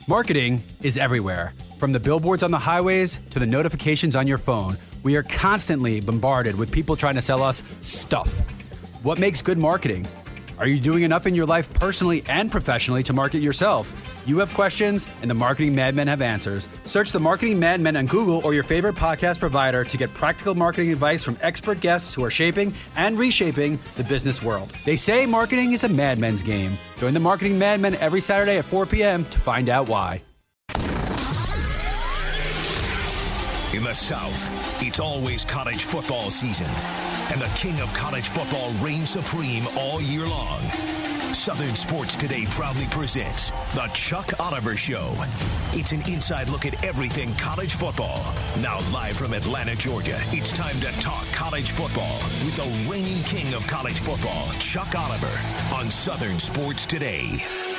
Marketing is everywhere. From the billboards on the highways to the notifications on your phone, we are constantly bombarded with people trying to sell us stuff. What makes good marketing? Are you doing enough in your life personally and professionally to market yourself? You have questions, and the Marketing Madmen have answers. Search the Marketing Madmen on Google or your favorite podcast provider to get practical marketing advice from expert guests who are shaping and reshaping the business world. They say marketing is a madmen's game. Join the Marketing Madmen every Saturday at 4 p.m. to find out why. In the South, it's always college football season, and the king of college football reigns supreme all year long. Southern Sports Today proudly presents The Chuck Oliver Show. It's an inside look at everything college football. Now live from Atlanta, Georgia, it's time to talk college football with the reigning king of college football, Chuck Oliver, on Southern Sports Today.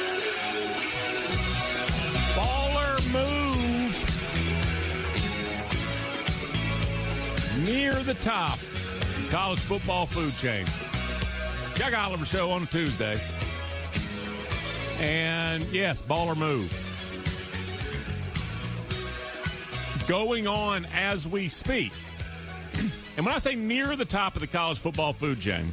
Baller move. Near the top, college football food chain. Chuck Oliver Show on a Tuesday. And yes, baller move. Going on as we speak. And when I say near the top of the college football food chain,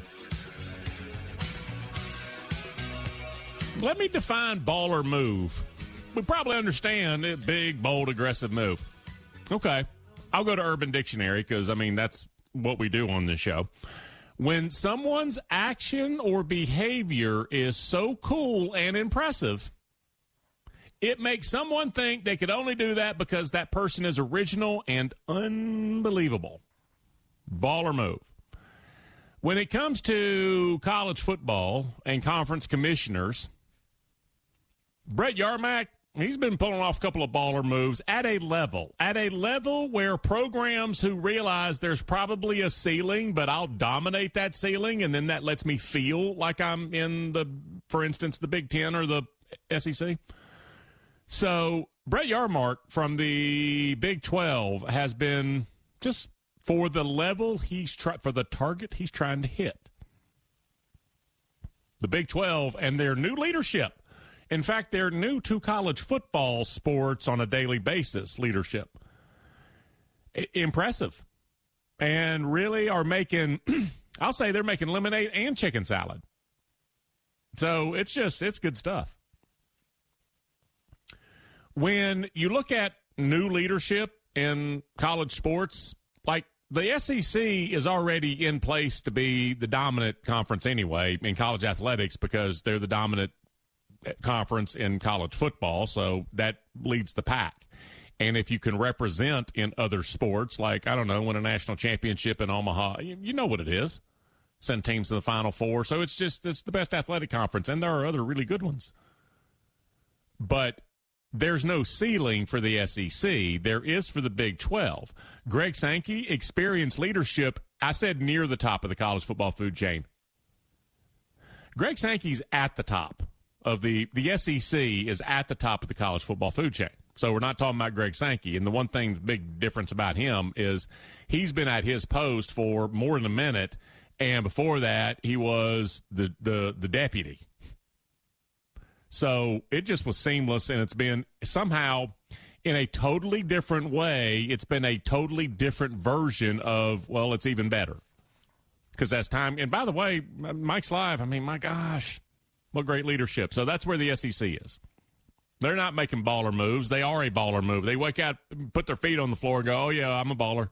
let me define baller move. We probably understand it, big, bold, aggressive move. Okay. I'll go to Urban Dictionary because, I mean, that's what we do on this show. When someone's action or behavior is so cool and impressive, it makes someone think they could only do that because that person is original and unbelievable. Baller move. When it comes to college football and conference commissioners, Brett Yarmack, he's been pulling off a couple of baller moves at a level where programs who realize there's probably a ceiling, but I'll dominate that ceiling, and then that lets me feel like I'm in for instance, the Big Ten or the SEC. So Brett Yarmark from the Big 12 has been just for the level for the target he's trying to hit. The Big 12 and their new leadership. In fact, they're new to college football sports on a daily basis leadership. Impressive. And really are making, I'll say they're making lemonade and chicken salad. So it's good stuff. When you look at new leadership in college sports, like the SEC is already in place to be the dominant conference anyway in college athletics because they're the dominant conference in college football, so that leads the pack. And if you can represent in other sports, like, I don't know, win a national championship in Omaha, you know what it is. Send teams to the Final Four. So it's the best athletic conference, and there are other really good ones. But there's no ceiling for the SEC. There is for the Big 12. Greg Sankey, experienced leadership, I said near the top of the college football food chain. Greg Sankey's at the top. Of the SEC is at the top of the college football food chain. So we're not talking about Greg Sankey. And the one thing, the big difference about him is he's been at his post for more than a minute. And before that, he was the deputy. So it just was seamless. And it's been somehow in a totally different way. It's been a totally different version of, well, it's even better. Because as time, and by the way, Mike's Live, I mean, my gosh. What great leadership. So that's where the SEC is. They're not making baller moves. They are a baller move. They wake up, put their feet on the floor and go, oh, yeah, I'm a baller.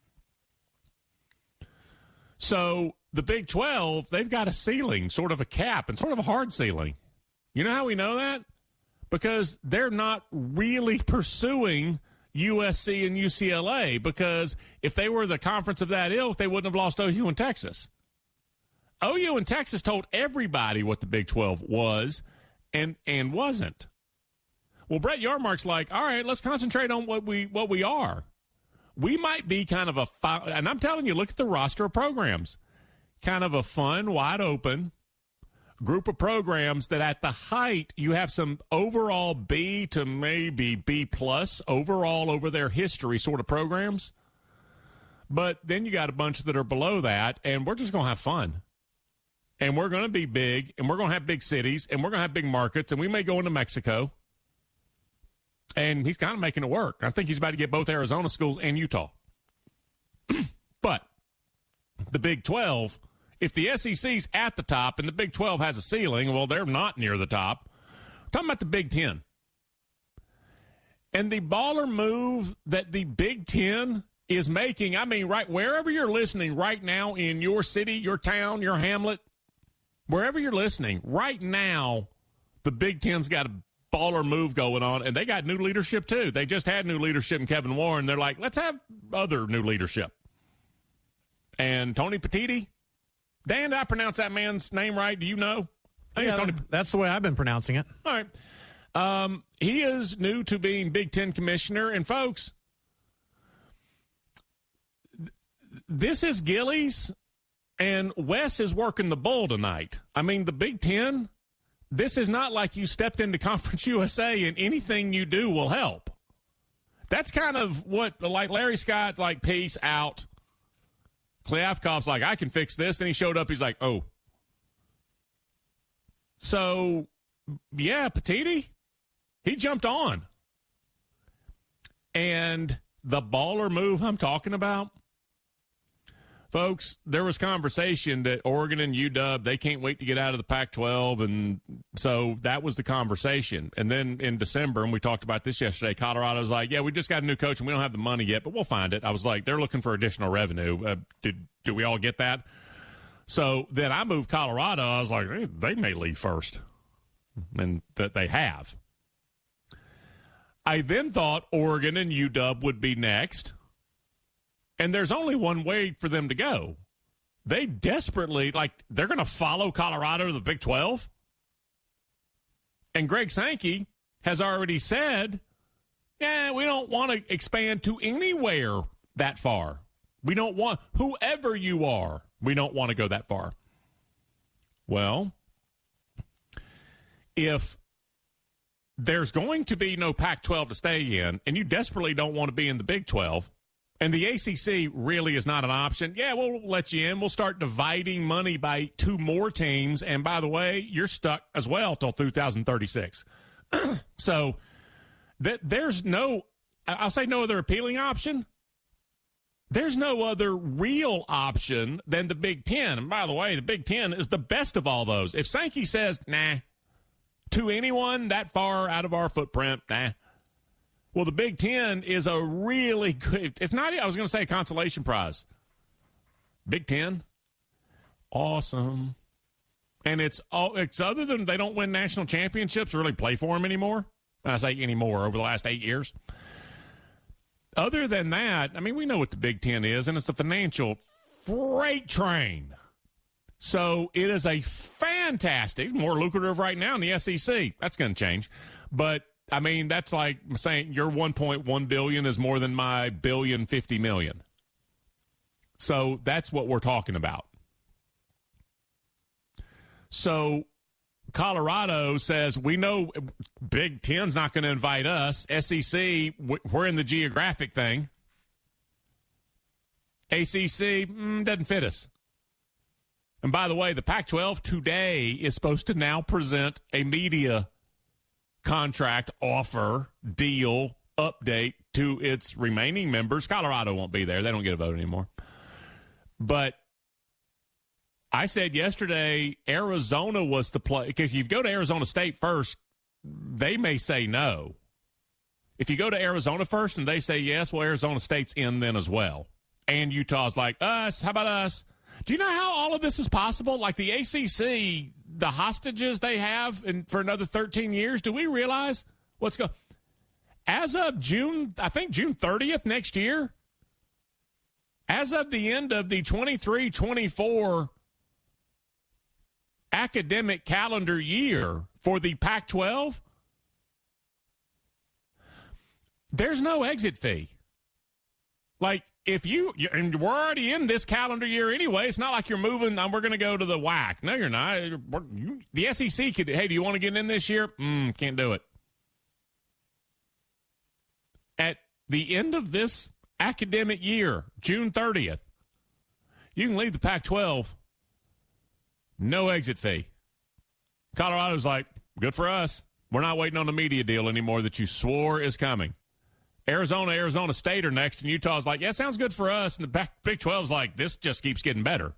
So the Big 12, they've got a ceiling, sort of a cap, and sort of a hard ceiling. You know how we know that? Because they're not really pursuing USC and UCLA, because if they were the conference of that ilk, they wouldn't have lost OU and Texas. OU and Texas told everybody what the Big 12 was and wasn't. Well, Brett Yarmark's like, all right, let's concentrate on what we are. We might be kind of and I'm telling you, look at the roster of programs. Kind of a fun, wide open group of programs that at the height you have some overall B to maybe B plus overall over their history sort of programs. But then you got a bunch that are below that, and we're just going to have fun. And we're going to be big, and we're going to have big cities, and we're going to have big markets, and we may go into Mexico. And he's kind of making it work. I think he's about to get both Arizona schools and Utah. But the Big 12, if the SEC's at the top and the Big 12 has a ceiling, well, they're not near the top. I'm talking about the Big 10. And the baller move that the Big 10 is making, I mean, right wherever you're listening right now in your city, your town, your hamlet, wherever you're listening, right now, the Big 10's got a baller move going on, and they got new leadership too. They just had new leadership in Kevin Warren. They're like, let's have other new leadership. And Tony Petitti, Dan, did I pronounce that man's name right? Do you know? That's the way I've been pronouncing it. All right. He is new to being Big Ten commissioner. And, folks, this is Gillies, and Wes is working the bull tonight. I mean, the Big Ten, this is not like you stepped into Conference USA and anything you do will help. That's kind of what, like Larry Scott's like, peace out. Kliavkov's like, I can fix this. Then he showed up. He's like, oh. So, yeah, Petitti, he jumped on. And the baller move I'm talking about, folks, there was conversation that Oregon and UW, they can't wait to get out of the Pac-12, and so that was the conversation. And then in December, and we talked about this yesterday, Colorado's like, yeah, we just got a new coach, and we don't have the money yet, but we'll find it. I was like, they're looking for additional revenue. Do we all get that? So then I moved Colorado. I was like, they may leave first, and that they have. I then thought Oregon and UW would be next. And there's only one way for them to go. They desperately, they're going to follow Colorado to the Big 12. And Greg Sankey has already said, yeah, we don't want to expand to anywhere that far. We don't want, whoever you are, we don't want to go that far. Well, if there's going to be no Pac-12 to stay in, and you desperately don't want to be in the Big 12, and the ACC really is not an option, yeah, we'll let you in. We'll start dividing money by 2 more teams. And by the way, you're stuck as well till 2036. So there's no, I'll say no other appealing option. There's no other real option than the Big Ten. And by the way, the Big Ten is the best of all those. If Sankey says, nah, to anyone that far out of our footprint, nah. Well, the Big Ten is a really good, it's not, I was going to say a consolation prize. Big Ten, awesome. And it's other than they don't win national championships or really play for them anymore. And I say anymore, over the last 8 years. Other than that, I mean, we know what the Big Ten is, and it's a financial freight train. So it is a fantastic, more lucrative right now in the SEC. That's going to change. But I mean, that's like saying your $1.1 billion is more than my $1.05 billion. So that's what we're talking about. So Colorado says, we know Big Ten's not going to invite us. SEC, we're in the geographic thing. ACC, doesn't fit us. And by the way, the Pac-12 today is supposed to now present a media contract offer, deal, update to its remaining members. Colorado won't be there. They don't get a vote anymore. But I said yesterday, Arizona was the play. Because if you go to Arizona State first, they may say no. If you go to Arizona first and they say yes, well, Arizona State's in then as well. And Utah's like, us, how about us? Do you know how all of this is possible? Like the ACC, the hostages they have for another 13 years, do we realize what's going on? As of June 30th next year, as of the end of the 23-24 academic calendar year for the Pac-12, there's no exit fee. Like, if and we're already in this calendar year anyway, it's not like you're moving, we're going to go to the WAC. No, you're not. The SEC could, hey, do you want to get in this year? Can't do it. At the end of this academic year, June 30th, you can leave the Pac-12, no exit fee. Colorado's like, good for us. We're not waiting on the media deal anymore that you swore is coming. Arizona State are next, and Utah's like, yeah, sounds good for us. And the Big 12's like, this just keeps getting better.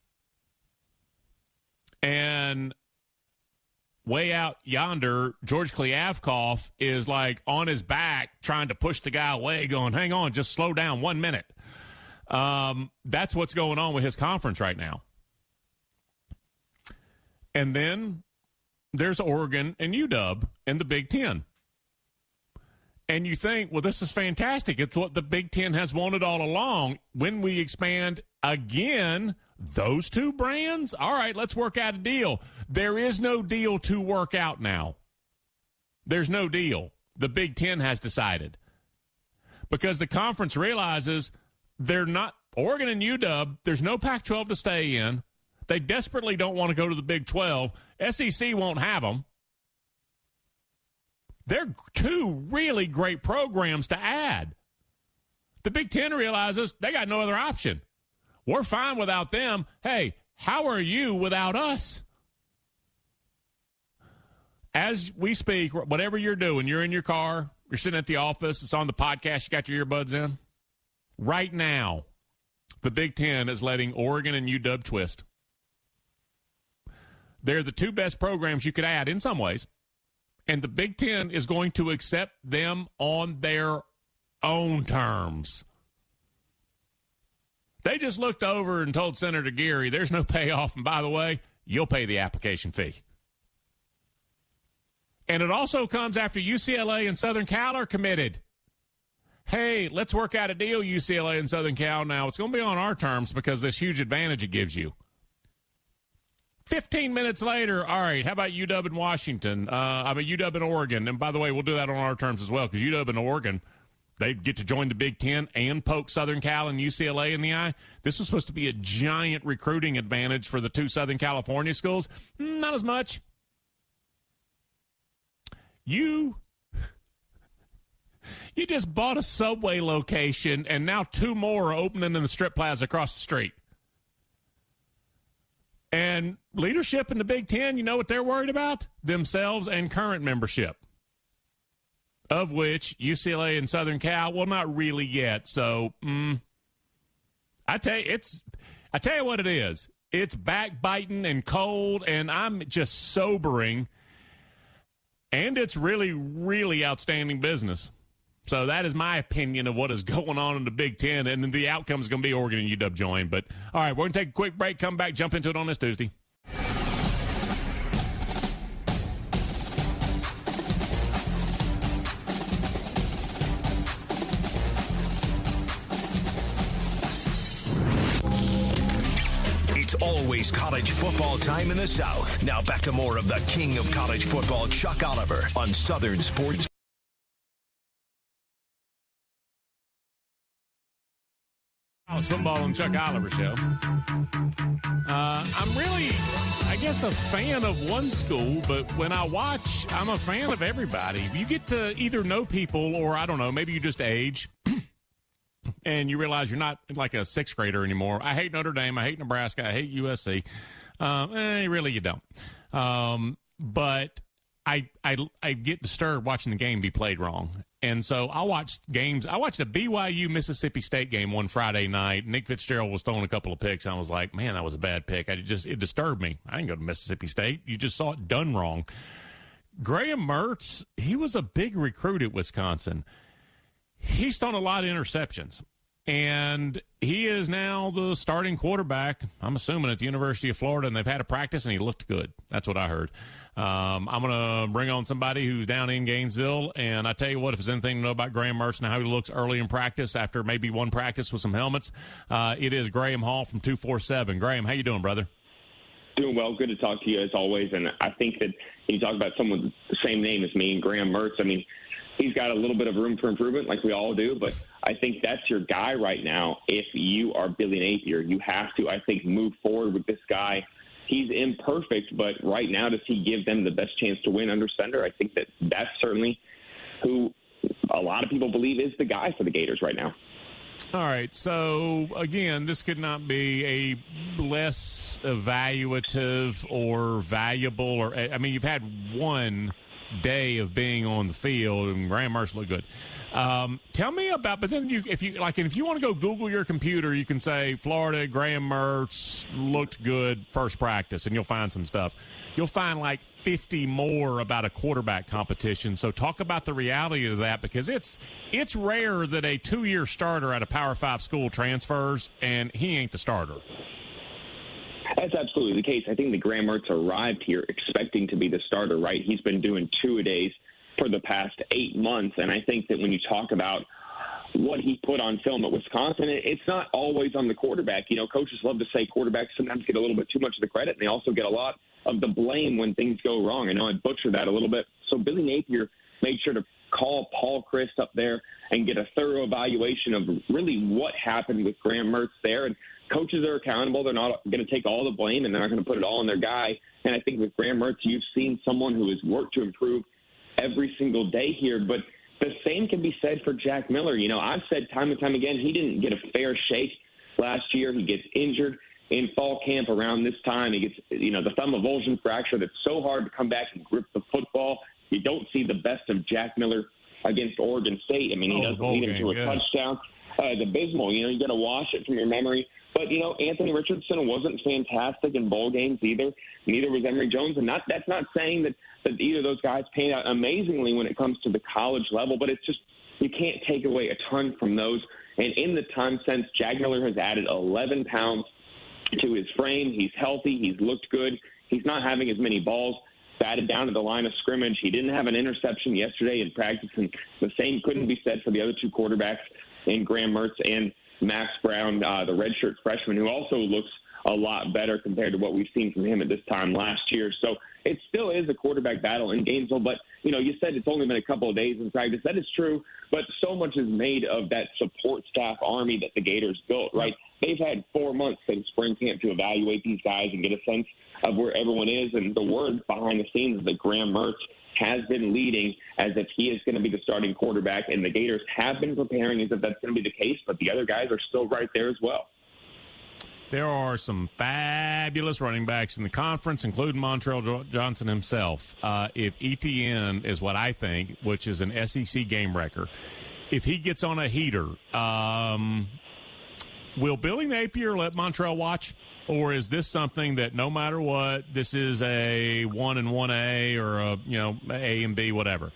And way out yonder, George Kliavkoff is like on his back trying to push the guy away, going, hang on, just slow down 1 minute. That's what's going on with his conference right now. And then there's Oregon and UW in the Big Ten. And you think, well, this is fantastic. It's what the Big Ten has wanted all along. When we expand again, those two brands, all right, let's work out a deal. There is no deal to work out now. There's no deal. The Big Ten has decided. Because the conference realizes they're not, Oregon and UW, there's no Pac-12 to stay in. They desperately don't want to go to the Big 12. SEC won't have them. They're two really great programs to add. The Big Ten realizes they got no other option. We're fine without them. Hey, how are you without us? As we speak, whatever you're doing, you're in your car, you're sitting at the office, it's on the podcast, you got your earbuds in. Right now, the Big Ten is letting Oregon and UW twist. They're the two best programs you could add in some ways. And the Big Ten is going to accept them on their own terms. They just looked over and told Senator Geary, there's no payoff, and by the way, you'll pay the application fee. And it also comes after UCLA and Southern Cal are committed. Hey, let's work out a deal, UCLA and Southern Cal. Now, it's going to be on our terms because this huge advantage it gives you. 15 minutes later, all right, how about UW and Washington? UW and Oregon. And by the way, we'll do that on our terms as well because UW and Oregon, they get to join the Big Ten and poke Southern Cal and UCLA in the eye. This was supposed to be a giant recruiting advantage for the two Southern California schools. Not as much. You just bought a Subway location, and now two more are opening in the Strip Plaza across the street. And leadership in the Big Ten, you know what they're worried about? Themselves and current membership, of which UCLA and Southern Cal, well, not really yet. So, I tell you what it is. It's backbiting and cold, and I'm just sobering. And it's really, really outstanding business. So that is my opinion of what is going on in the Big Ten, and the outcome is going to be Oregon and UW join. But, all right, we're going to take a quick break, come back, jump into it on this Tuesday. It's always college football time in the South. Now back to more of the king of college football, Chuck Oliver, on Southern Sports. College football on Chuck Oliver Show. I'm really, I guess, a fan of one school, but when I watch, I'm a fan of everybody. You get to either know people or, I don't know, maybe you just age and you realize you're not like a sixth grader anymore. I hate Notre Dame. I hate Nebraska. I hate USC. Really, you don't. But I get disturbed watching the game be played wrong. And so I'll watch games. I watched a BYU-Mississippi State game one Friday night. Nick Fitzgerald was throwing a couple of picks. I was like, man, that was a bad pick. It disturbed me. I didn't go to Mississippi State. You just saw it done wrong. Graham Mertz, he was a big recruit at Wisconsin. He's thrown a lot of interceptions. And he is now the starting quarterback, I'm assuming, at the University of Florida, and they've had a practice, and he looked good. That's what I heard. I'm going to bring on somebody who's down in Gainesville, and I tell you what, if there's anything to know about Graham Mertz and how he looks early in practice after maybe one practice with some helmets, it is Graham Hall from 247. Graham, how you doing, brother? Doing well. Good to talk to you as always. And I think that you talk about someone with the same name as me, Graham Mertz. I mean, he's got a little bit of room for improvement like we all do, but I think that's your guy right now. If you are Billy Napier, you have to, I think, move forward with this guy. He's imperfect, but right now, does he give them the best chance to win under center? I think that's certainly who a lot of people believe is the guy for the Gators right now. All right, so, again, this could not be a less evaluative or valuable, or, I mean, you've had one day of being on the field, and Graham Mertz looked good. Tell me about, but then if you want to go Google your computer, you can say Florida, Graham Mertz looked good first practice, and you'll find some stuff. You'll find like 50 more about a quarterback competition. So talk about the reality of that, because it's rare that a 2-year starter at a Power 5 school transfers and he ain't the starter. That's absolutely the case. I think that Graham Mertz arrived here expecting to be the starter, right? He's been doing two-a-days for the past 8 months, and I think that when you talk about what he put on film at Wisconsin, it's not always on the quarterback. You know, coaches love to say quarterbacks sometimes get a little bit too much of the credit, and they also get a lot of the blame when things go wrong. I know I butchered that a little bit. So Billy Napier made sure to call Paul Chryst up there and get a thorough evaluation of really what happened with Graham Mertz there. And coaches are accountable. They're not going to take all the blame, and they're not going to put it all on their guy. And I think with Graham Mertz, you've seen someone who has worked to improve every single day here. But the same can be said for Jack Miller. You know, I've said time and time again, he didn't get a fair shake last year. He gets injured in fall camp around this time. He gets, the thumb avulsion fracture that's so hard to come back and grip the football. You don't see the best of Jack Miller against Oregon State. I mean, he doesn't lead him to a touchdown. It's abysmal. You got to wash it from your memory. But, Anthony Richardson wasn't fantastic in bowl games either. Neither was Emory Jones. And that's not saying that either of those guys panned out amazingly when it comes to the college level, but it's just you can't take away a ton from those. And in the time since, Jack Miller has added 11 pounds to his frame. He's healthy. He's looked good. He's not having as many balls batted down to the line of scrimmage. He didn't have an interception yesterday in practice, and the same couldn't be said for the other two quarterbacks in Graham Mertz and Max Brown, the redshirt freshman, who also looks a lot better compared to what we've seen from him at this time last year. So it still is a quarterback battle in Gainesville, but, you said it's only been a couple of days in practice. That is true, but so much is made of that support staff army that the Gators built, right? They've had 4 months in spring camp to evaluate these guys and get a sense of where everyone is, and the word behind the scenes is that Graham Mertz has been leading as if he is going to be the starting quarterback, and the Gators have been preparing as if that's going to be the case, but the other guys are still right there as well. There are some fabulous running backs in the conference, including Montrell Johnson himself. If ETN is what I think, which is an SEC game wrecker, if he gets on a heater, will Billy Napier let Montrell watch? Or is this something that no matter what, this is a 1 and 1A or a A and B, whatever?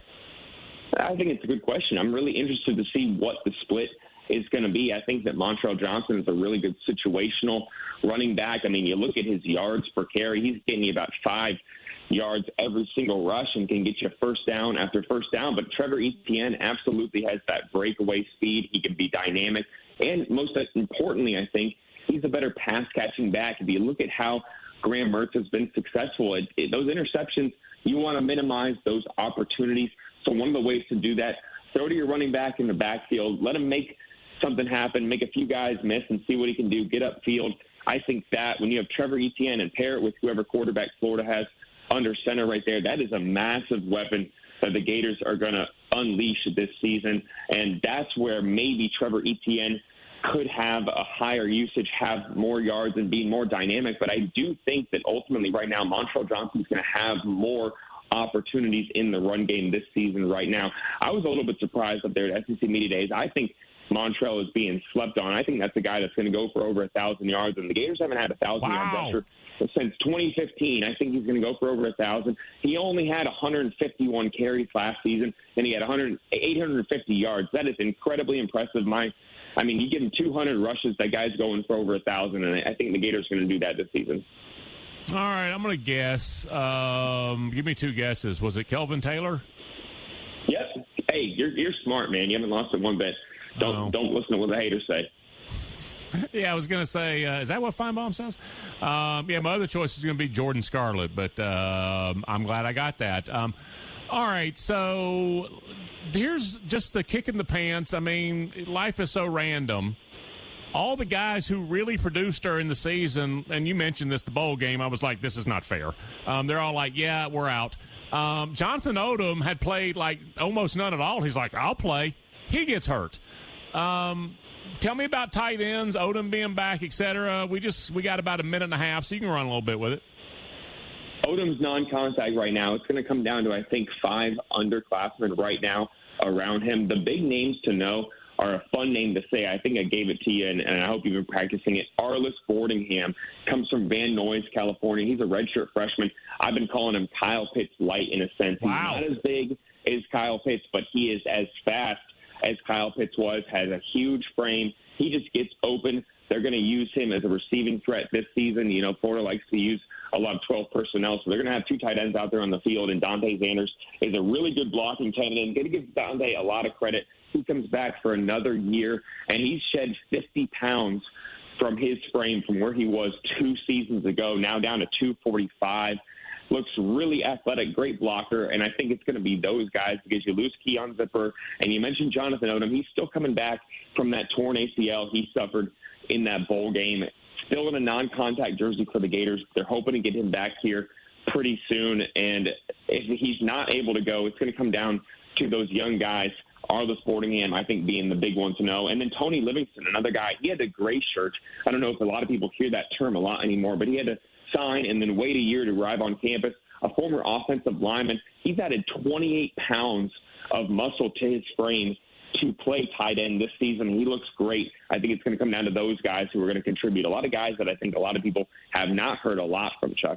I think it's a good question. I'm really interested to see what the split is going to be. I think that Montrell Johnson is a really good situational running back. I mean, you look at his yards per carry, he's getting you about 5 yards every single rush and can get you first down after first down. But Trevor Etienne absolutely has that breakaway speed. He can be dynamic. And most importantly, I think, he's a better pass-catching back. If you look at how Graham Mertz has been successful, those interceptions, you want to minimize those opportunities. So one of the ways to do that, throw to your running back in the backfield, let him make something happen, make a few guys miss and see what he can do, get upfield. I think that when you have Trevor Etienne and pair it with whoever quarterback Florida has under center right there, that is a massive weapon that the Gators are going to unleash this season. And that's where maybe Trevor Etienne could have a higher usage, have more yards, and be more dynamic. But I do think that ultimately right now, Montrell Johnson's going to have more opportunities in the run game this season right now. I was a little bit surprised up there at SEC Media Days. I think Montrell is being slept on. I think that's a guy that's going to go for over 1,000 yards, and the Gators haven't had a 1,000-yard rusher since 2015. I think he's going to go for over 1,000. He only had 151 carries last season, and he had 850 yards. That is incredibly impressive. You give him 200 rushes, that guy's going for over 1,000, and I think the Gators are going to do that this season. All right, I'm going to guess. Give me 2 guesses. Was it Kelvin Taylor? Yep. Hey, you're smart, man. You haven't lost it one bit. Don't listen to what the haters say. Yeah, I was going to say, is that what Feinbaum says? My other choice is going to be Jordan Scarlett, but I'm glad I got that. All right, so here's just the kick in the pants. I mean, life is so random. All the guys who really produced during the season, and you mentioned this, the bowl game, I was like, this is not fair. They're all like, yeah, we're out. Jonathan Odom had played like almost none at all. He's like, I'll play. He gets hurt. Tell me about tight ends, Odom being back, et cetera. We got about a minute and a half, so you can run a little bit with it. Odom's non-contact right now, it's going to come down to, I think, 5 underclassmen right now around him. The big names to know are a fun name to say. I think I gave it to you, and I hope you've been practicing it. Arliss Boardingham comes from Van Nuys, California. He's a redshirt freshman. I've been calling him Kyle Pitts light in a sense. Wow. He's not as big as Kyle Pitts, but he is as fast as Kyle Pitts was, has a huge frame. He just gets open. They're going to use him as a receiving threat this season. You know, Florida likes to use a lot of 12 personnel, so they're going to have 2 tight ends out there on the field, and Dante Sanders is a really good blocking tight end. Going to give Dante a lot of credit. He comes back for another year, and he's shed 50 pounds from his frame from where he was 2 seasons ago, now down to 245. Looks really athletic, great blocker, and I think it's going to be those guys because you lose Keon Zipper, and you mentioned Jonathan Odom. He's still coming back from that torn ACL he suffered in that bowl game. Still in a non-contact jersey for the Gators. They're hoping to get him back here pretty soon, and if he's not able to go, it's going to come down to those young guys. Arliss Boardingham, I think, being the big one to know. And then Tony Livingston, another guy. He had the gray shirt. I don't know if a lot of people hear that term a lot anymore, but he had to sign and then wait a year to arrive on campus. A former offensive lineman. He's added 28 pounds of muscle to his frame to play tight end this season. He looks great. I think it's going to come down to those guys who are going to contribute. A lot of guys that I think a lot of people have not heard a lot from, Chuck.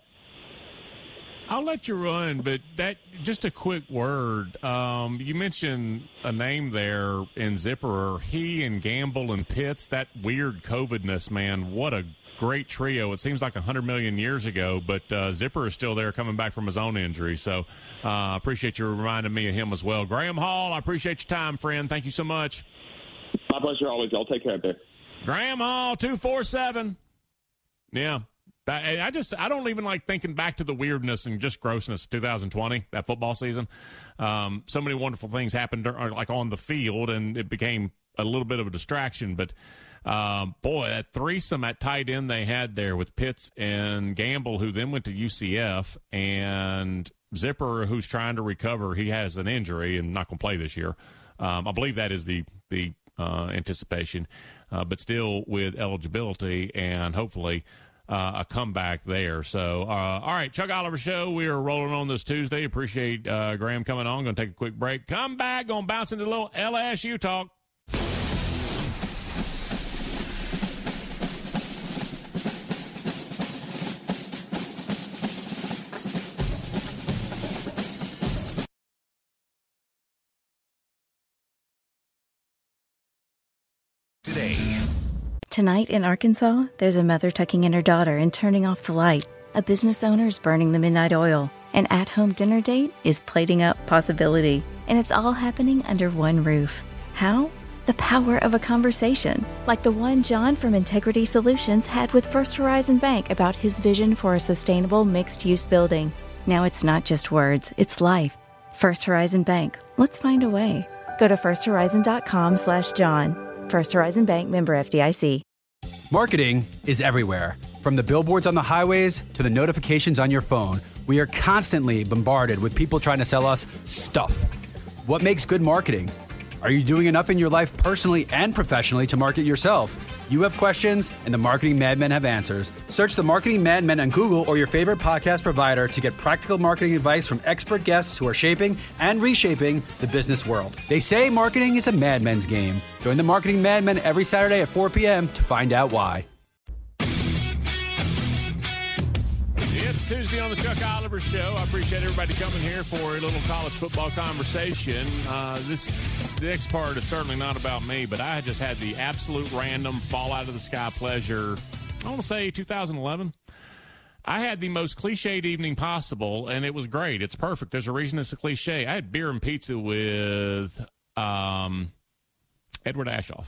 I'll let you run, but that just a quick word. You mentioned a name there in Zipper. He and Gamble and Pitts, that weird COVID-ness, man, what a great trio. It seems like 100 million years ago, but Zipper is still there coming back from his own injury. So I appreciate you reminding me of him as well. Graham Hall, I appreciate your time, friend. Thank you so much. My pleasure always. I'll take care of it. Graham Hall, 247. Yeah. I don't even like thinking back to the weirdness and just grossness of 2020, that football season. So many wonderful things happened like on the field, and it became a little bit of a distraction. But, boy, that threesome at tight end they had there with Pitts and Gamble, who then went to UCF, and Zipper, who's trying to recover. He has an injury and not going to play this year. I believe that is the anticipation, but still with eligibility and hopefully a comeback there. So, all right, Chuck Oliver Show. We are rolling on this Tuesday. Appreciate Graham coming on. Going to take a quick break. Come back. Going to bounce into a little LSU talk. Today. Tonight in Arkansas, there's a mother tucking in her daughter and turning off the light. A business owner is burning the midnight oil. An at-home dinner date is plating up possibility. And it's all happening under one roof. How? The power of a conversation, like the one John from Integrity Solutions had with First Horizon Bank about his vision for a sustainable mixed-use building. Now it's not just words, it's life. First Horizon Bank. Let's find a way. Go to firsthorizon.com/John. First Horizon Bank, member FDIC. Marketing is everywhere. From the billboards on the highways to the notifications on your phone, we are constantly bombarded with people trying to sell us stuff. What makes good marketing? Are you doing enough in your life personally and professionally to market yourself? You have questions, and the Marketing Madmen have answers. Search the Marketing Madmen on Google or your favorite podcast provider to get practical marketing advice from expert guests who are shaping and reshaping the business world. They say marketing is a madman's game. Join the Marketing Madmen every Saturday at 4 p.m. to find out why. It's Tuesday on the Chuck Oliver Show. I appreciate everybody coming here for a little college football conversation. The next part is certainly not about me, but I just had the absolute random fall out of the sky pleasure. I want to say 2011. I had the most cliched evening possible, and it was great. It's perfect. There's a reason it's a cliche. I had beer and pizza with Edward Aschoff,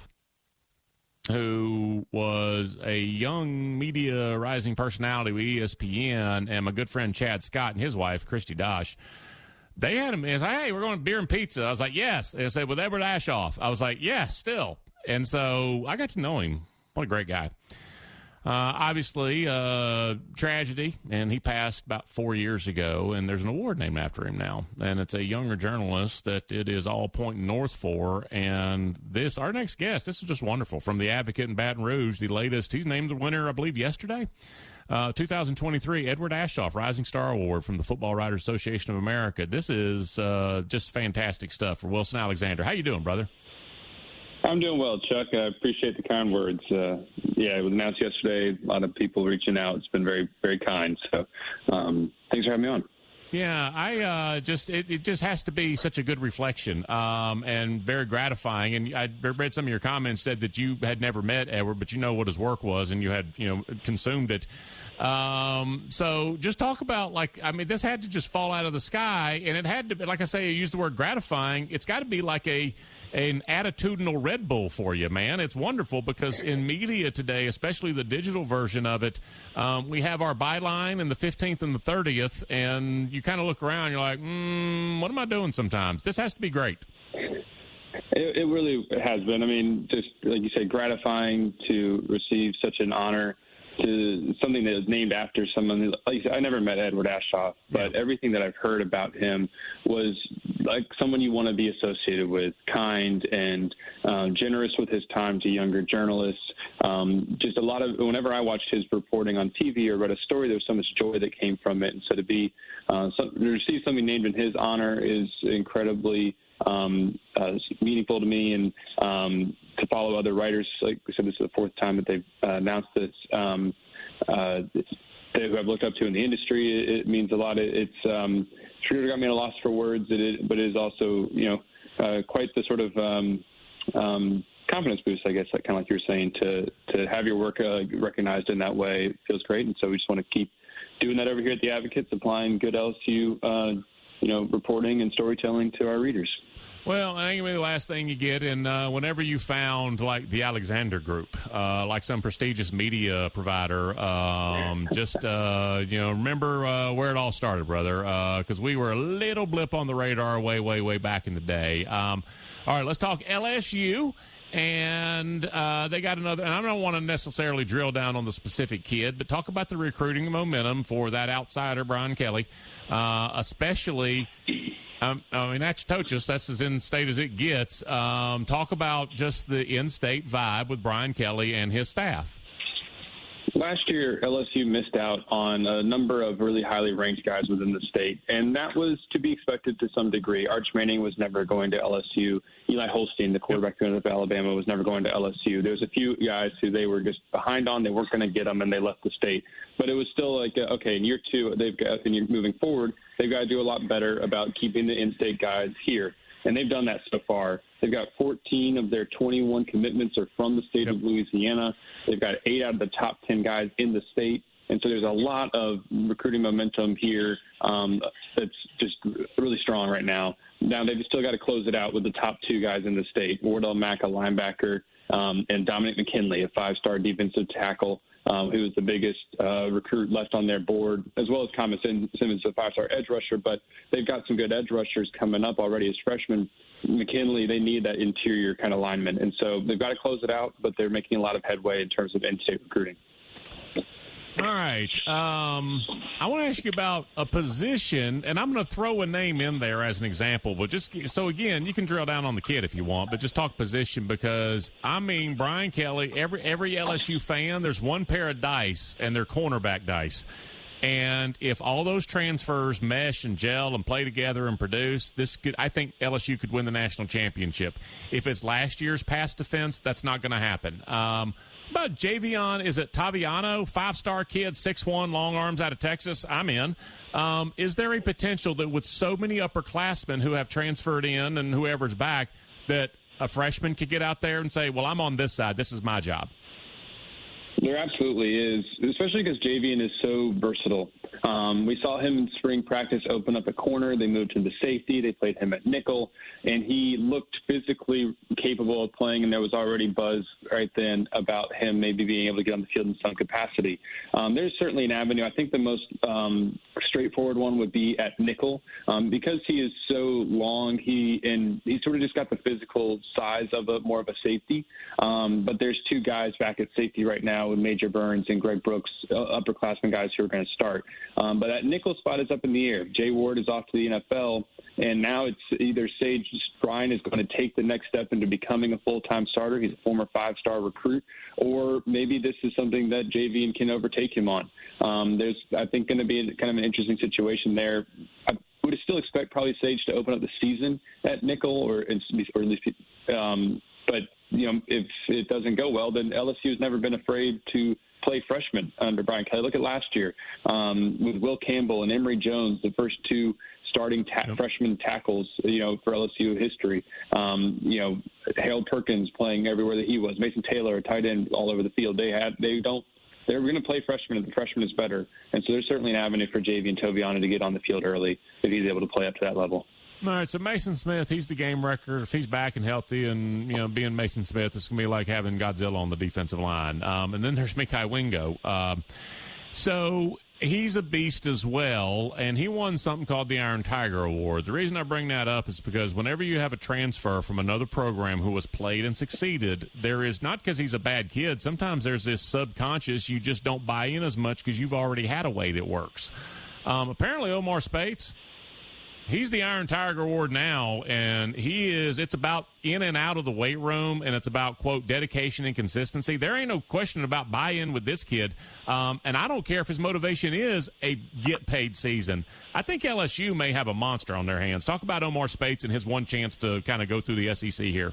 who was a young media rising personality with ESPN, and my good friend Chad Scott and his wife, Christy Dosh. They had him. They said, hey, we're going to beer and pizza. I was like, yes. They said, with Edward Aschoff. I was like, yes, still. And so I got to know him. What a great guy. Obviously, tragedy, and he passed about 4 years ago, and there's an award named after him now. And it's a younger journalist that it is all pointing north for. And our next guest, this is just wonderful. From the Advocate in Baton Rouge, the latest, he's named the winner, I believe, yesterday. 2023 Edward Aschoff Rising Star Award from the Football Writers Association of America. This is just fantastic stuff for Wilson Alexander. How you doing, brother? I'm doing well, Chuck. I appreciate the kind words. It was announced yesterday. A lot of people reaching out. It's been very, very kind. So thanks for having me on. Yeah, it just has to be such a good reflection and very gratifying. And I read some of your comments said that you had never met Edward, but you know what his work was and you had, consumed it. So just talk about, this had to just fall out of the sky, and it had to be, like I say, I used the word gratifying. It's got to be like an attitudinal Red Bull for you, man. It's wonderful because in media today, especially the digital version of it, we have our byline and the 15th and the 30th, and you kind of look around, you're like, what am I doing sometimes? This has to be great. It really has been. I mean, just like you said, gratifying to receive such an honor, to something that is named after someone who, like you said, I never met Edward Aschoff, but everything that I've heard about him was like someone you want to be associated with, kind and generous with his time to younger journalists. Just a lot of, whenever I watched his reporting on TV or read a story, there was so much joy that came from it. And so to receive something named in his honor is incredibly meaningful to me, and to follow other writers. Like we said, this is the fourth time that they've announced this, who I've looked up to in the industry. It means a lot. It's truly got me at a loss for words, but it is also, quite the sort of confidence boost, I guess, like kind of like you were saying, to have your work recognized in that way. It feels great, and so we just want to keep doing that over here at the Advocate, supplying good LSU reporting and storytelling to our readers. Well, I think maybe the last thing you get, and whenever you found like the Alexander Group, like some prestigious media provider, remember where it all started, brother, because we were a little blip on the radar way, way, way back in the day. All right, let's talk LSU. And they got another, and I don't want to necessarily drill down on the specific kid, but talk about the recruiting momentum for that outsider, Brian Kelly, especially, Natchitoches, that's as in-state as it gets. Talk about just the in-state vibe with Brian Kelly and his staff. Last year, LSU missed out on a number of really highly ranked guys within the state, and that was to be expected to some degree. Arch Manning was never going to LSU. Eli Holstein, the quarterback of Alabama, was never going to LSU. There was a few guys who they were just behind on. They weren't going to get them, and they left the state. But it was still like, okay, in year two, and moving forward, they've got to do a lot better about keeping the in-state guys here. And they've done that so far. They've got 14 of their 21 commitments are from the state of Louisiana. They've got 8 out of the top 10 guys in the state. And so there's a lot of recruiting momentum here that's just really strong right now. Now they've still got to close it out with the top 2 guys in the state, Wardell Mack, a linebacker, and Dominic McKinley, a 5-star defensive tackle, who was the biggest recruit left on their board, as well as Thomas Simmons, a 5-star edge rusher. But they've got some good edge rushers coming up already as freshmen. McKinley, they need that interior kind of lineman. And so they've got to close it out, but they're making a lot of headway in terms of in-state recruiting. All right. I want to ask you about a position, and I'm going to throw a name in there as an example. But so again, you can drill down on the kid if you want, but just talk position because, Brian Kelly, every LSU fan, there's one pair of dice, and they're cornerback dice. And if all those transfers mesh and gel and play together and produce, I think LSU could win the national championship. If it's last year's pass defense, that's not going to happen. About Javion, is it Taviano, 5-star kid, 6'1", long arms out of Texas? I'm in. Is there a potential that with so many upperclassmen who have transferred in and whoever's back, that a freshman could get out there and say, well, I'm on this side. This is my job? There absolutely is, especially because Javion is so versatile. We saw him in spring practice open up a corner. They moved him to safety. They played him at nickel, and he looked physically capable of playing, and there was already buzz right then about him maybe being able to get on the field in some capacity. There's certainly an avenue. I think the most straightforward one would be at nickel because he is so long. He sort of just got the physical size of more of a safety. But there's 2 guys back at safety right now now with Major Burns and Greg Brooks, upperclassmen guys who are going to start. But that nickel spot is up in the air. Jay Ward is off to the NFL, and now it's either Sage Ryan is going to take the next step into becoming a full-time starter. He's a former 5-star recruit, or maybe this is something that JV can overtake him on. There's, I think, going to be kind of an interesting situation there. I would still expect probably Sage to open up the season at nickel, or at least, but if it doesn't go well, then LSU has never been afraid to play freshmen under Brian Kelly. Look at last year with Will Campbell and Emory Jones, the first two starting freshman tackles, for LSU history. Harold Perkins playing everywhere that he was. Mason Taylor, a tight end, all over the field. They're going to play freshmen, and the freshman is better. And so there's certainly an avenue for JV and Toviano to get on the field early if he's able to play up to that level. All right, so Mason Smith, he's the game record. If he's back and healthy and, being Mason Smith, it's going to be like having Godzilla on the defensive line. And then there's Mekhi Wingo. So he's a beast as well, and he won something called the Iron Tiger Award. The reason I bring that up is because whenever you have a transfer from another program who has played and succeeded, there is not because he's a bad kid. Sometimes there's this subconscious, you just don't buy in as much because you've already had a way that works. Apparently Omar Speights, he's the Iron Tiger Award now, and it's about in and out of the weight room, and it's about, quote, dedication and consistency. There ain't no question about buy-in with this kid, and I don't care if his motivation is a get-paid season. I think LSU may have a monster on their hands. Talk about Omar Speights and his one chance to kind of go through the SEC here.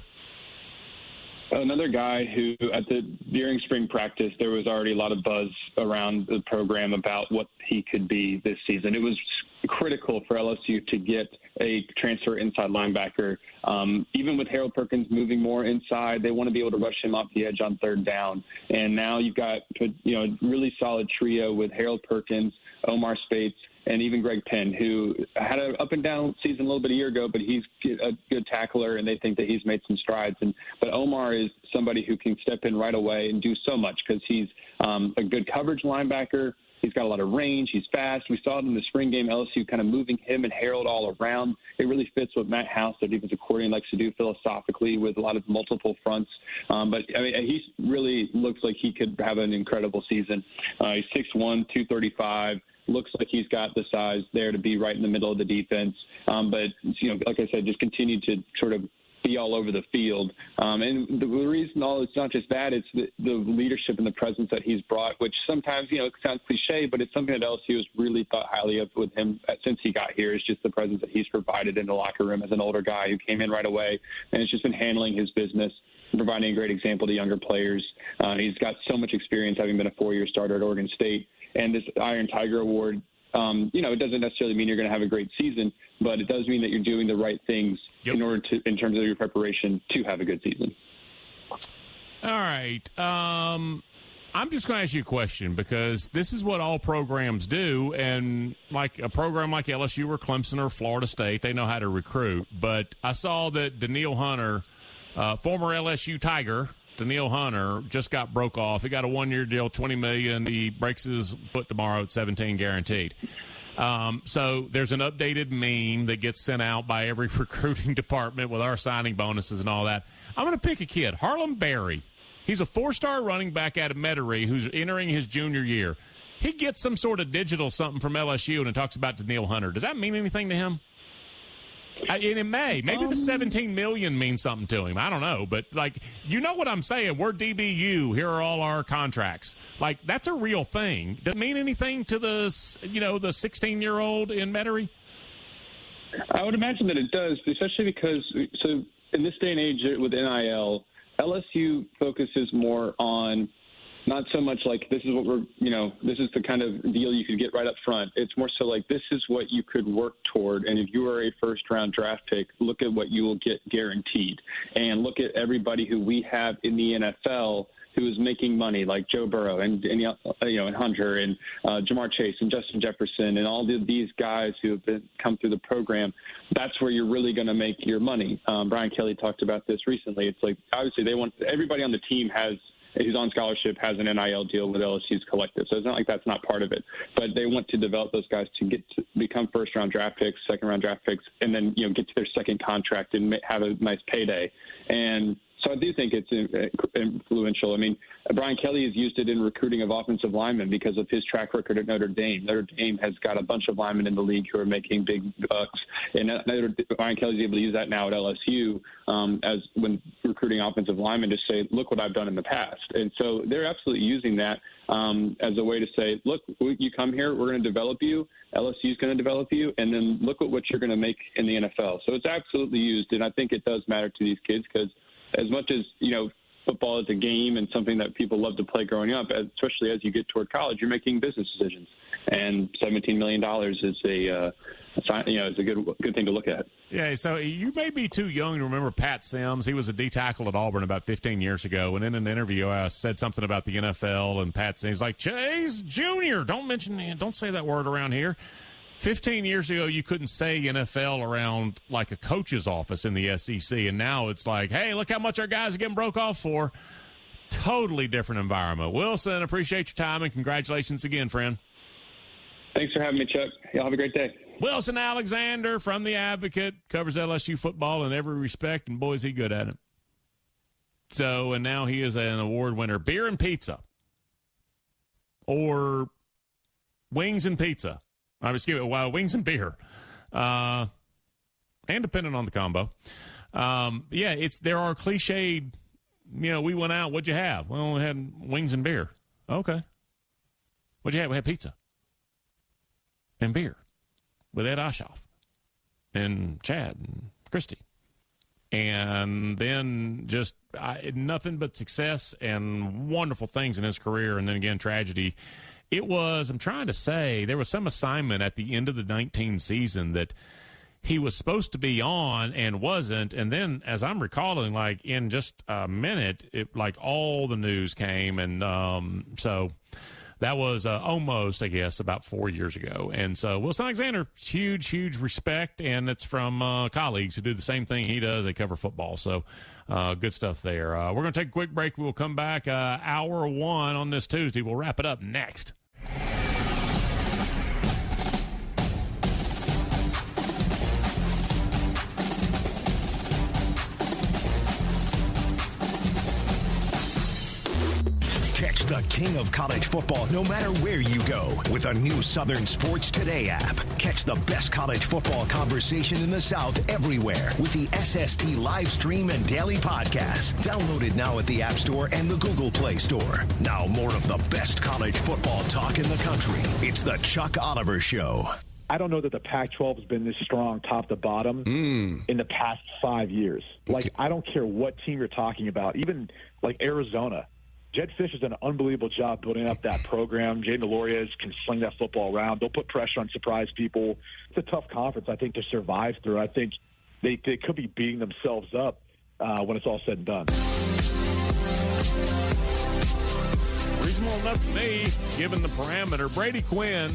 Another guy who, during spring practice, there was already a lot of buzz around the program about what he could be this season. It was critical for LSU to get a transfer inside linebacker. Even with Harold Perkins moving more inside, they want to be able to rush him off the edge on third down. And now you've got a really solid trio with Harold Perkins, Omar Speights, and even Greg Penn, who had an up-and-down season a little bit a year ago, but he's a good tackler, and they think that he's made some strides. But Omar is somebody who can step in right away and do so much because he's a good coverage linebacker. He's got a lot of range. He's fast. We saw it in the spring game, LSU kind of moving him and Harold all around. It really fits what Matt House, their defensive coordinator, likes to do philosophically with a lot of multiple fronts. But, he really looks like he could have an incredible season. He's 6'1", 235. Looks like he's got the size there to be right in the middle of the defense. But, like I said, just continue to sort of be all over the field. And the reason it's not just that, it's the leadership and the presence that he's brought, which sometimes, it sounds cliche, but it's something that LSU has really thought highly of with him since he got here, is just the presence that he's provided in the locker room as an older guy who came in right away and has just been handling his business and providing a great example to younger players. He's got so much experience having been a 4-year starter at Oregon State. And this Iron Tiger Award, it doesn't necessarily mean you're going to have a great season, but it does mean that you're doing the right things in terms of your preparation to have a good season. All right. I'm just going to ask you a question because this is what all programs do. And like a program like LSU or Clemson or Florida State, they know how to recruit. But I saw that Danielle Hunter, former LSU Tiger, Danielle Hunter just got broke off. He got a 1-year deal, $20 million. He breaks his foot tomorrow at 17 guaranteed. So there's an updated meme that gets sent out by every recruiting department with our signing bonuses and all that. I'm going to pick a kid, Harlem Berry. He's a 4-star running back out of Metairie who's entering his junior year. He gets some sort of digital something from LSU and it talks about Danielle Hunter. Does that mean anything to him? And it may. Maybe the $17 million means something to him. I don't know. But, what I'm saying. We're DBU. Here are all our contracts. That's a real thing. Does it mean anything to the 16-year-old in Metairie? I would imagine that it does, especially because, in this day and age with NIL, LSU focuses more on not so much this is what this is the kind of deal you could get right up front. It's more so this is what you could work toward. And if you are a first-round draft pick, look at what you will get guaranteed. And look at everybody who we have in the NFL who is making money, like Joe Burrow and Hunter and Jamar Chase and Justin Jefferson and all these guys who have come through the program. That's where you're really going to make your money. Brian Kelly talked about this recently. It's obviously they want everybody on the team who's on scholarship has an NIL deal with LSU's collective. So it's not like that's not part of it. But they want to develop those guys to get to become first-round draft picks, second-round draft picks, and then, get to their second contract and have a nice payday. And so I do think it's influential. I mean, Brian Kelly has used it in recruiting of offensive linemen because of his track record at Notre Dame. Notre Dame has got a bunch of linemen in the league who are making big bucks, and Brian Kelly's able to use that now at LSU as when recruiting offensive linemen to say, look what I've done in the past. And so they're absolutely using that as a way to say, look, you come here, we're going to develop you. LSU is going to develop you, and then look at what you're going to make in the NFL. So it's absolutely used, and I think it does matter to these kids because as much as, football is a game and something that people love to play growing up, especially as you get toward college, you're making business decisions. And $17 million is a good thing to look at. Yeah, so you may be too young to remember Pat Sims. He was a D tackle at Auburn about 15 years ago, and in an interview I said something about the NFL, and Pat Sims like, Chase Jr., don't say that word around here. 15 years ago, you couldn't say NFL around like a coach's office in the SEC, and now it's like, hey, look how much our guys are getting broke off for. Totally different environment. Wilson, appreciate your time, and congratulations again, friend. Thanks for having me, Chuck. Y'all have a great day. Wilson Alexander from The Advocate, covers LSU football in every respect, and boy, is he good at it. So, and now he is an award winner. Beer and pizza. Or wings and pizza. Wings and beer. And depending on the combo. There are cliched, we went out, what'd you have? Well, we had wings and beer. Okay. What'd you have? We had pizza. And beer. With Ed Oshoff. And Chad and Christy. And then just nothing but success and wonderful things in his career. And then again, tragedy. It was, I'm trying to say, there was some assignment at the end of the 19 season that he was supposed to be on and wasn't. And then, as I'm recalling, like in just a minute, all the news came. And so that was almost, I guess, about 4 years ago. And so Wilson Alexander, huge, huge respect. And it's from colleagues who do the same thing he does. They cover football. So good stuff there. We're going to take a quick break. We'll come back hour one on this Tuesday. We'll wrap it up next. Catch the king of college football no matter where you go with a new Southern Sports Today app. Catch the best college football conversation in the South everywhere with the SST live stream and daily podcast. Downloaded now at the App Store and the Google Play Store. Now more of the best college football talk in the country. It's the Chuck Oliver Show. I don't know that the Pac-12 has been this strong top to bottom in the past 5 years. Like, I don't care what team you're talking about, even like Arizona. Jed Fish has done an unbelievable job building up that program. Jay Delorias can sling that football around. They'll put pressure on surprise people. It's a tough conference, I think, to survive through. I think they could be beating themselves up when it's all said and done. Reasonable enough to me, given the parameter. Brady Quinn,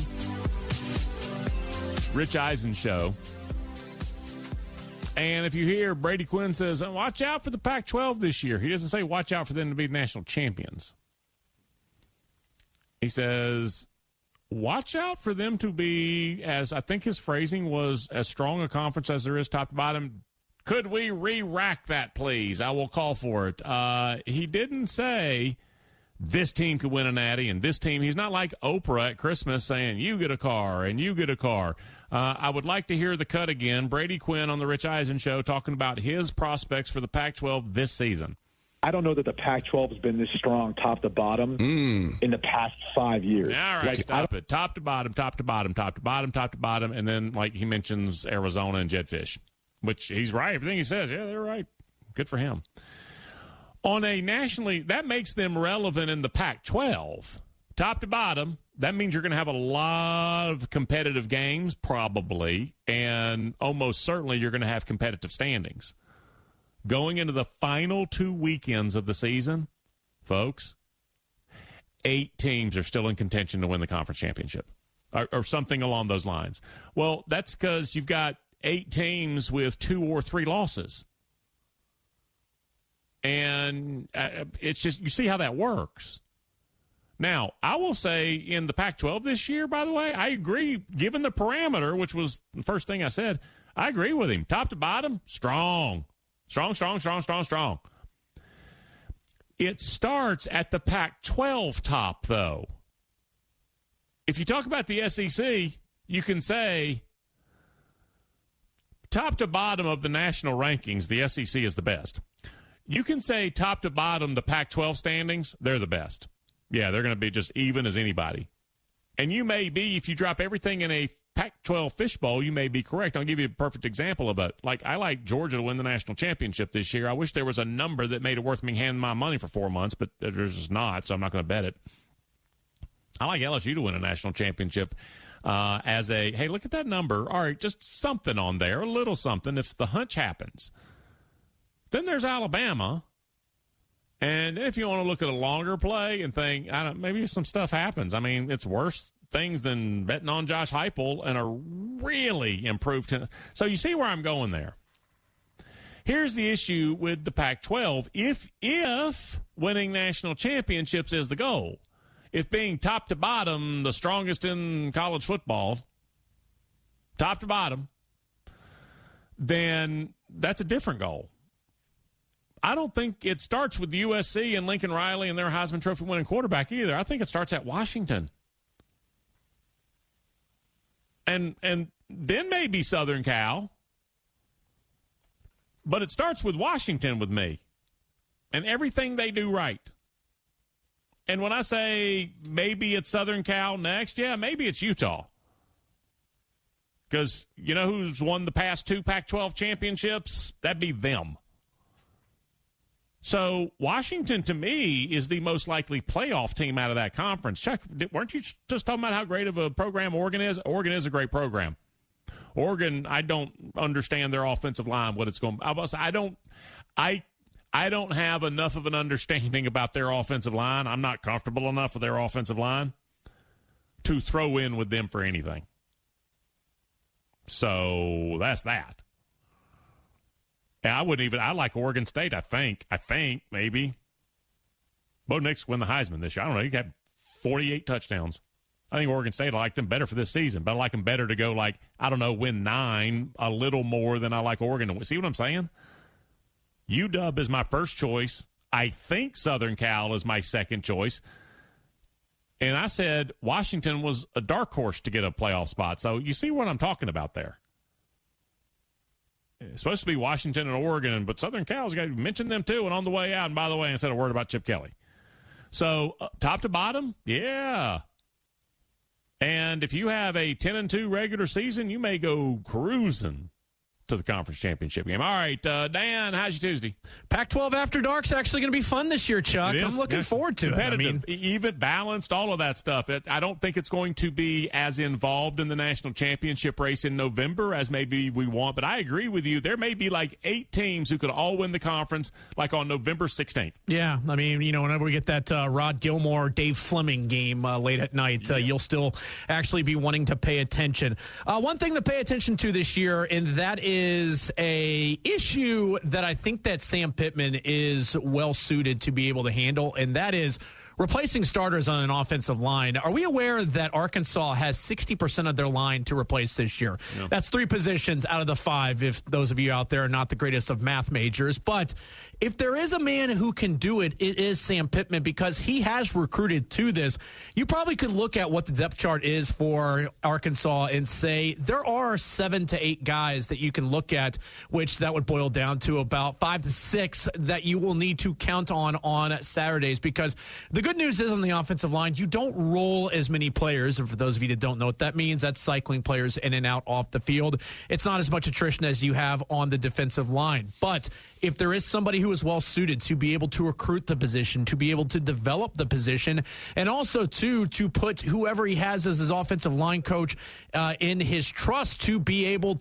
Rich Eisen show. And if you hear Brady Quinn says, watch out for the Pac-12 this year, he doesn't say watch out for them to be national champions. He says, watch out for them to be, as I think his phrasing was, as strong a conference as there is top to bottom. Could we re-rack that, please? I will call for it. He didn't say this team could win a natty and this team. He's not like Oprah at Christmas saying, you get a car and you get a car. I would like to hear the cut again. Brady Quinn on the Rich Eisen show talking about his prospects for the Pac-12 this season. I don't know that the Pac-12 has been this strong top to bottom in the past 5 years. All right, stop it. Top to bottom, top to bottom, top to bottom, top to bottom. And then, like, he mentions Arizona and Jed Fish, which he's right. Everything he says, yeah, they're right. Good for him. On a nationally, that makes them relevant in the Pac-12. Top to bottom, that means you're going to have a lot of competitive games, probably, and almost certainly you're going to have competitive standings. Going into the final 2 weekends of the season, folks, 8 teams are still in contention to win the conference championship or something along those lines. Well, that's because you've got 8 teams with 2 or 3 losses. And it's just, you see how that works. Now, I will say in the Pac-12 this year, by the way, I agree, given the parameter, which was the first thing I said, I agree with him. Top to bottom, strong. Strong, strong, strong, strong, strong. It starts at the Pac-12 top, though. If you talk about the SEC, you can say top to bottom of the national rankings, the SEC is the best. You can say top to bottom, the Pac-12 standings, they're the best. Yeah, they're going to be just even as anybody. And you may be, if you drop everything in a Pac-12 fishbowl, you may be correct. I'll give you a perfect example of it. Like, I like Georgia to win the national championship this year. I wish there was a number that made it worth me handing my money for 4 months, but there's just not, so I'm not going to bet it. I like LSU to win a national championship as a, hey, look at that number. All right, just something on there, a little something if the hunch happens. Then there's Alabama. And then if you want to look at a longer play and think, maybe some stuff happens. I mean, it's worse things than betting on Josh Heupel and a really improved. So you see where I'm going there. Here's the issue with the Pac-12. If winning national championships is the goal, if being top to bottom, the strongest in college football, top to bottom, then that's a different goal. I don't think it starts with USC and Lincoln Riley and their Heisman Trophy winning quarterback either. I think it starts at Washington. And then maybe Southern Cal. But it starts with Washington with me. And everything they do right. And when I say maybe it's Southern Cal next, yeah, maybe it's Utah. Because you know who's won the past 2 Pac-12 championships? That'd be them. So Washington, to me, is the most likely playoff team out of that conference. Chuck, weren't you just talking about how great of a program Oregon is? Oregon is a great program. Oregon, I don't understand their offensive line, what it's going. I don't have enough of an understanding about their offensive line. I'm not comfortable enough with their offensive line to throw in with them for anything. So that's that. And I like Oregon State, I think, maybe. Bo Nix win the Heisman this year. I don't know. He got 48 touchdowns. I think Oregon State, I like them better for this season, but I like them better to go win 9 a little more than I like Oregon to win. See what I'm saying? UW is my first choice. I think Southern Cal is my second choice. And I said Washington was a dark horse to get a playoff spot. So you see what I'm talking about there. It's supposed to be Washington and Oregon, but Southern Cal's got to mention them too. And on the way out, and by the way, I said a word about Chip Kelly. So top to bottom, yeah. And if you have a 10-2 regular season, you may go cruising to the conference championship game. All right, Dan, how's your Tuesday? Pac-12 After Dark's actually going to be fun this year, Chuck. I'm looking forward to it. I mean, even, balanced, all of that stuff. I don't think it's going to be as involved in the national championship race in November as maybe we want, but I agree with you. There may be 8 teams who could all win the conference on November 16th. Yeah, I mean, whenever we get that Rod Gilmore, Dave Fleming game late at night, you'll still actually be wanting to pay attention. One thing to pay attention to this year, and that is a issue that I think that Sam Pittman is well suited to be able to handle, and that is replacing starters on an offensive line. Are we aware that Arkansas has 60% of their line to replace this year? Yeah. That's 3 positions out of the 5, if those of you out there are not the greatest of math majors. But if there is a man who can do it, it is Sam Pittman, because he has recruited to this. You probably could look at what the depth chart is for Arkansas and say there are 7 to 8 guys that you can look at, which that would boil down to about 5 to 6 that you will need to count on Saturdays, because the good news is on the offensive line, you don't roll as many players. And for those of you that don't know what that means, that's cycling players in and out off the field. It's not as much attrition as you have on the defensive line. But if there is somebody who is well suited to be able to recruit the position, to be able to develop the position, and also to put whoever he has as his offensive line coach in his trust to be able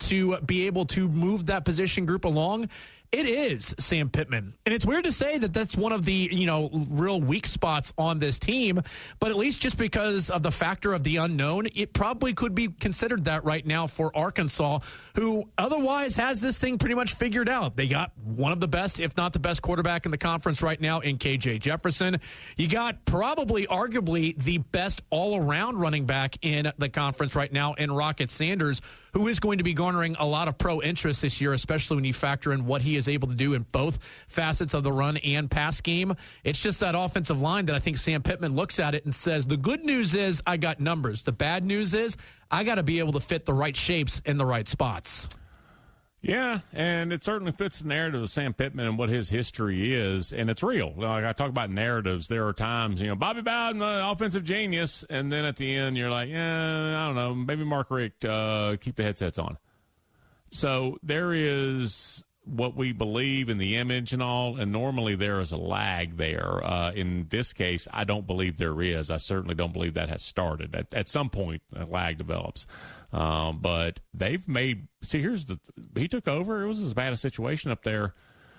to move that position group along, it is Sam Pittman. And it's weird to say that that's one of the, real weak spots on this team, but at least just because of the factor of the unknown, it probably could be considered that right now for Arkansas, who otherwise has this thing pretty much figured out. They got one of the best, if not the best quarterback in the conference right now in KJ Jefferson. You got probably arguably the best all-around running back in the conference right now in Rocket Sanders, who is going to be garnering a lot of pro interest this year, especially when you factor in what he is able to do in both facets of the run and pass game. It's just that offensive line that I think Sam Pittman looks at it and says, the good news is I got numbers. The bad news is I got to be able to fit the right shapes in the right spots. Yeah, and it certainly fits the narrative of Sam Pittman and what his history is, and it's real. Like I talk about narratives, there are times, Bobby Bowden, offensive genius, and then at the end you're like, I don't know, maybe Mark Richt, keep the headsets on. So there is what we believe in the image and all, and normally there is a lag there. In this case, I don't believe there is. I certainly don't believe that has started. At some point, a lag develops. But they've made – see, he took over. It was as bad a situation up there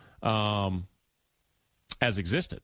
as existed.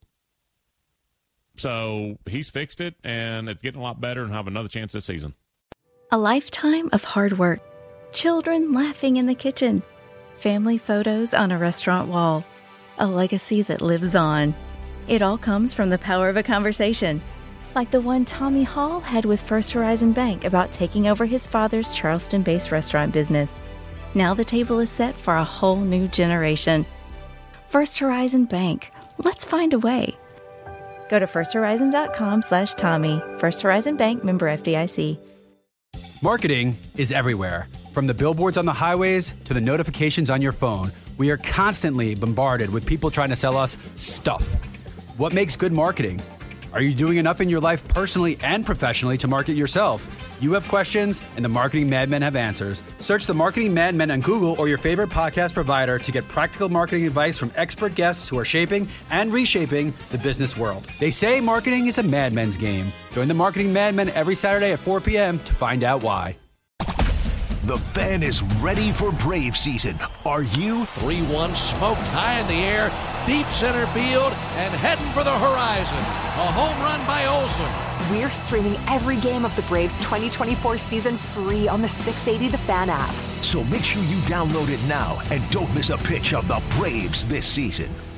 So he's fixed it, and it's getting a lot better and have another chance this season. A lifetime of hard work. Children laughing in the kitchen. Family photos on a restaurant wall. A legacy that lives on. It all comes from the power of a conversation. Like the one Tommy Hall had with First Horizon Bank about taking over his father's Charleston-based restaurant business. Now the table is set for a whole new generation. First Horizon Bank. Let's find a way. Go to firsthorizon.com/Tommy. First Horizon Bank, member FDIC. Marketing is everywhere. From the billboards on the highways to the notifications on your phone, we are constantly bombarded with people trying to sell us stuff. What makes good marketing? Are you doing enough in your life personally and professionally to market yourself? You have questions, and the Marketing Madmen have answers. Search the Marketing Madmen on Google or your favorite podcast provider to get practical marketing advice from expert guests who are shaping and reshaping the business world. They say marketing is a madman's game. Join the Marketing Madmen every Saturday at 4 p.m. to find out why. The Fan is ready for Brave season. Are you? 3-1 smoked high in the air, deep center field, and heading for the horizon. A home run by Olsen. We're streaming every game of the Braves 2024 season free on the 680 The Fan app. So make sure you download it now and don't miss a pitch of the Braves this season.